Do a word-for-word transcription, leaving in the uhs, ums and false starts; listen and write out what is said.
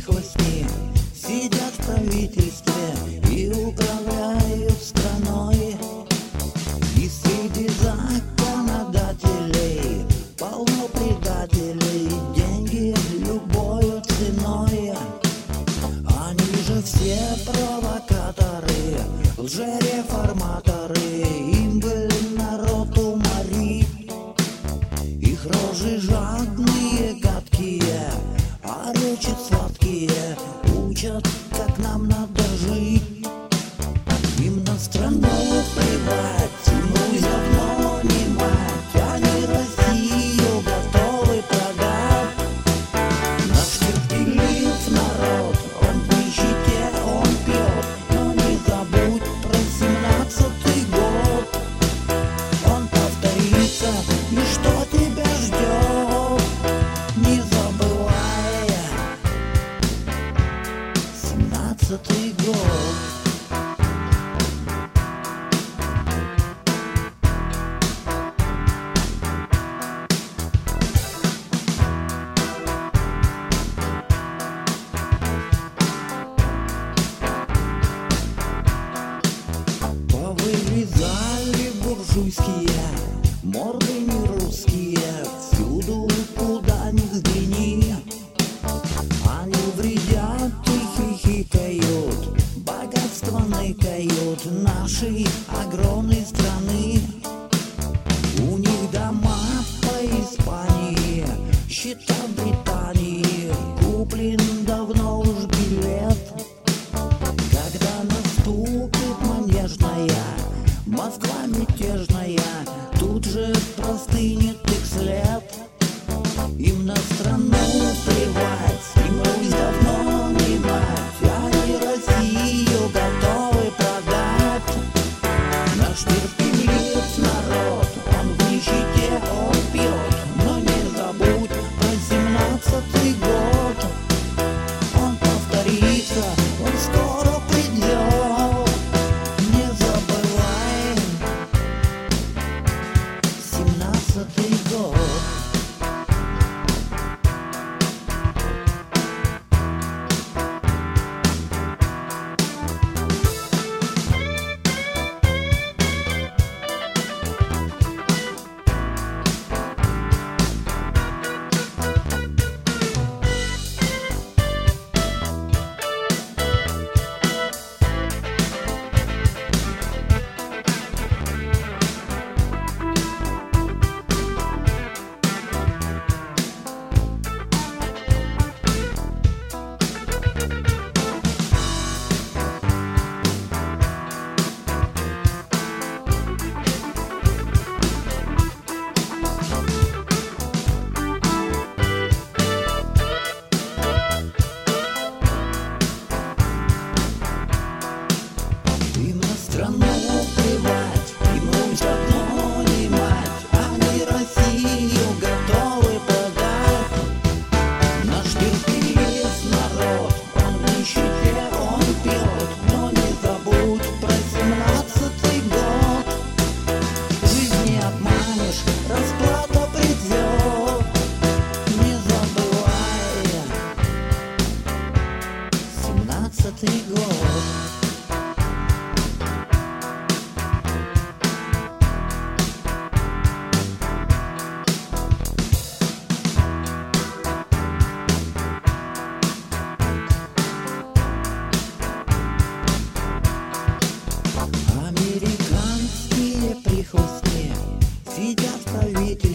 прихвостни сидят в правительстве и управляют страной. И среди законодателей полно предателей, деньги любою ценой. Они же все провокаторы, лжереформаторы, им бы народ уморить. Их рожи жадные, гадкие, а речи сладкие, учат, как нам надо жить. Им на страну плевать, им Русь давно не мать, они Россию готовы продать. Наш терпелив народ, он в нищете, он пьет, но не забудь про семнадцатый год. Он повторится, и что тебя ждет, не забывай семнадцатый год. Повылезали буржуйские, морды не русские, всюду, куда ни взгляни. Они вредят и хихикают, богатство ныкают нашей огромной страны. У них дома по Испании, счета в Британии, куплен давно уж билет. Когда наступит манежная, Москва мятежная, тут же простынет их след. Им на страну плевать, им Русь давно не мать, они Россию готовы продать. Наш терпелив народ, он в нищете, он пьет, но не забудь про семнадцатый год. Он повторится, он скоро придет, не забывай семнадцатый год. Им на страну плевать, им Русь давно не мать, они Россию готовы продать. Наш терпелив народ, он в нищете, он пьет, но не забудь про семнадцатый год. Жизнь не обманешь, расплата придет, не забывай семнадцатый год. Американские прихвостни сидят в правительстве